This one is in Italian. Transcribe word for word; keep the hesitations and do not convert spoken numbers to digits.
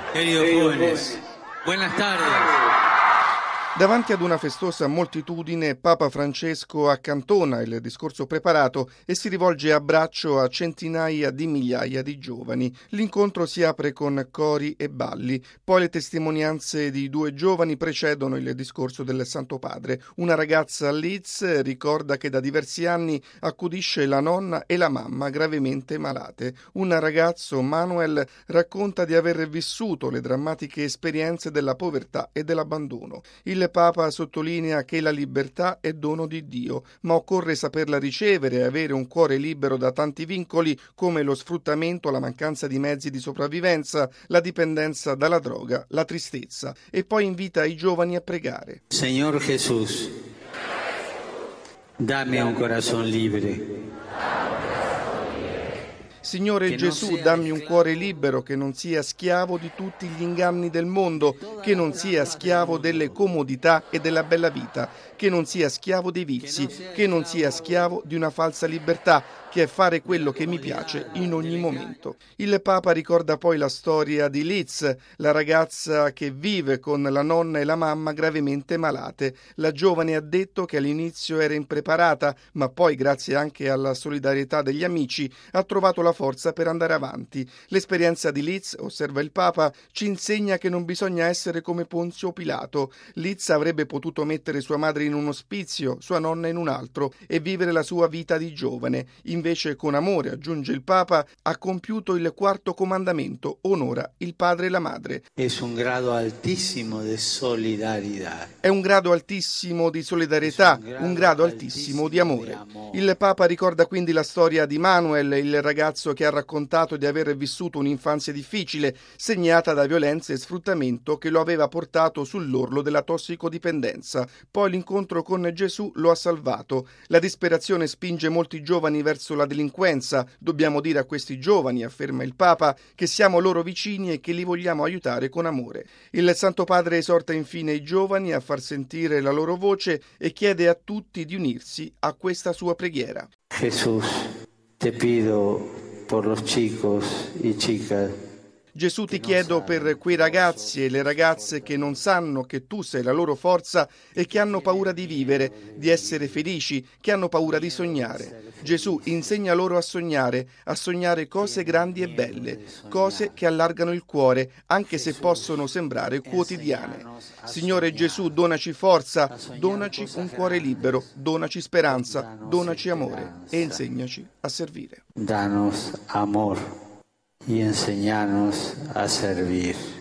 Queridos jóvenes, buenas tardes. Davanti ad una festosa moltitudine, Papa Francesco accantona il discorso preparato e si rivolge a braccio a centinaia di migliaia di giovani. L'incontro si apre con cori e balli, poi le testimonianze di due giovani precedono il discorso del Santo Padre. Una ragazza a Leeds ricorda che da diversi anni accudisce la nonna e la mamma gravemente malate. Un ragazzo, Manuel, racconta di aver vissuto le drammatiche esperienze della povertà e dell'abbandono. Il Papa sottolinea che la libertà è dono di Dio, ma occorre saperla ricevere e avere un cuore libero da tanti vincoli come lo sfruttamento, la mancanza di mezzi di sopravvivenza, la dipendenza dalla droga, la tristezza. E poi invita i giovani a pregare. Señor Jesús, dame un corazón libre. Signore Gesù, dammi un cuore libero che non sia schiavo di tutti gli inganni del mondo, che non sia schiavo delle comodità e della bella vita, che non sia schiavo dei vizi, che non sia schiavo di una falsa libertà, che è fare quello che mi piace in ogni momento. Il Papa ricorda poi la storia di Liz, la ragazza che vive con la nonna e la mamma gravemente malate. La giovane ha detto che all'inizio era impreparata, ma poi, grazie anche alla solidarietà degli amici, ha trovato la forza per andare avanti. L'esperienza di Liz, osserva il Papa, ci insegna che non bisogna essere come Ponzio Pilato. Liz avrebbe potuto mettere sua madre in un ospizio, sua nonna in un altro, e vivere la sua vita di giovane. Invece, con amore, aggiunge il Papa, ha compiuto il quarto comandamento: onora il padre e la madre. È un grado altissimo di solidarietà. È un grado altissimo di solidarietà, un grado, un grado altissimo di amore. Il Papa ricorda quindi la storia di Manuel, il ragazzo che ha raccontato di aver vissuto un'infanzia difficile, segnata da violenza e sfruttamento che lo aveva portato sull'orlo della tossicodipendenza. Poi l'incontro con Gesù lo ha salvato. La disperazione spinge molti giovani verso la delinquenza. Dobbiamo dire a questi giovani, afferma il Papa, che siamo loro vicini e che li vogliamo aiutare con amore. Il Santo Padre esorta infine i giovani a far sentire la loro voce e chiede a tutti di unirsi a questa sua preghiera. Jesús, te pido por los chicos y chicas. Gesù, ti chiedo per quei ragazzi e le ragazze che non sanno che tu sei la loro forza e che hanno paura di vivere, di essere felici, che hanno paura di sognare. Gesù, insegna loro a sognare, a sognare cose grandi e belle, cose che allargano il cuore, anche se possono sembrare quotidiane. Signore Gesù, donaci forza, donaci un cuore libero, donaci speranza, donaci amore e insegnaci a servire. Danos amor y enseñanos a servir.